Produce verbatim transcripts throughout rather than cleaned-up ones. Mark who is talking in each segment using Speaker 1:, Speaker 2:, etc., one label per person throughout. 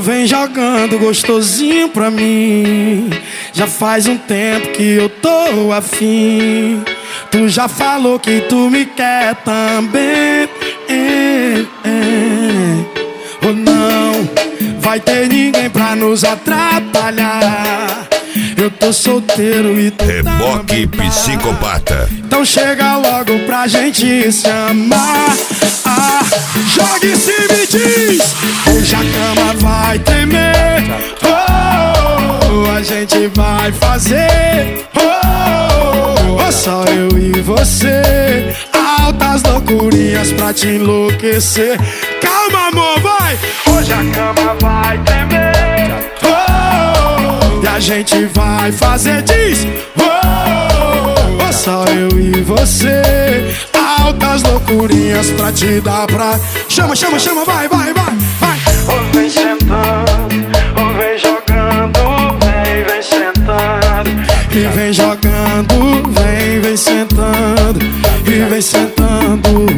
Speaker 1: vem jogando gostosinho pra mim. Já faz um tempo que eu tô afim. Tu já falou que tu me quer também. É, é. Ou não vai ter ninguém pra nos atrapalhar. Eu tô solteiro e tu
Speaker 2: Reboque
Speaker 1: também tá.
Speaker 2: Psicopata.
Speaker 1: Então chega logo pra gente se amar. Ah, joga e se me diz, hoje a cama vai tremer. Oh, a gente vai fazer. Oh, oh, só eu e você. Altas loucurinhas pra te enlouquecer. Calma, amor, vai. Hoje a cama vai tremer. Oh, e a gente vai fazer, diz. Oh, oh, só eu e você. Altas loucurinhas pra te dar pra... Chama, chama, chama, vai, vai, vai, vai.
Speaker 3: Oh, vem sentando, oh, vem jogando, vem, vem sentando.
Speaker 1: E vem jogando, vem, vem sentando. E vem sentando.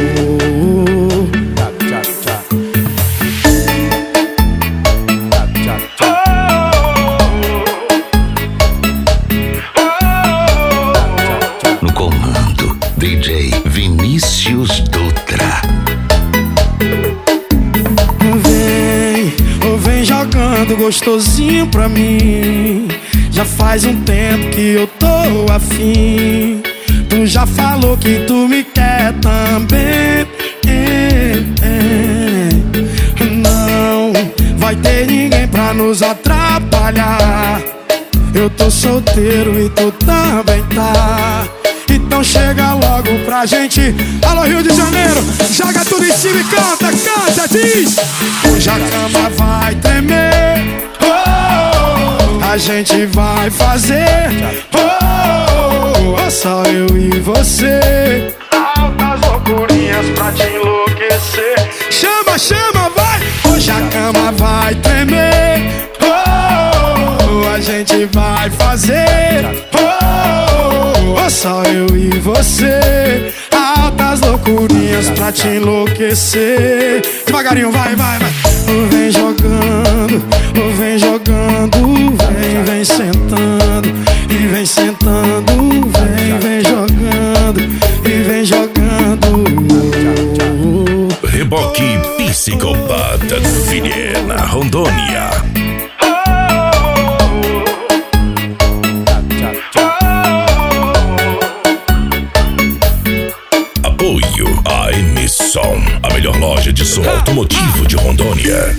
Speaker 2: No comando, D J Vinícius Dutra.
Speaker 1: Vem, ou vem jogando gostosinho pra mim. Já faz um tempo que eu tô afim. Tu já falou que tu me quer também. É, é. Não vai ter ninguém pra nos atrapalhar. Eu tô solteiro e tu também tá. Então chega logo pra gente. Alô, Rio de Janeiro, joga tudo em cima e canta, canta, diz. Hoje a cama vai tremer. Oh, a gente vai fazer. Oh, oh, só eu e você.
Speaker 3: Altas loucurinhas pra te enlouquecer.
Speaker 1: Chama, chama, vai. Hoje a cama vai tremer. Oh, a gente vai fazer. Oh, oh, só eu e você. Altas loucurinhas pra te enlouquecer. Devagarinho, vai, vai, vai. Vem jogando, vem jogando, vem, vem sentando. E vem sentando, vem, vem jogando. E vem jogando.
Speaker 2: Reboque Psicopata, Vilhena, Rondônia. Apoio a M-Som, a melhor loja de som automotivo de Rondônia.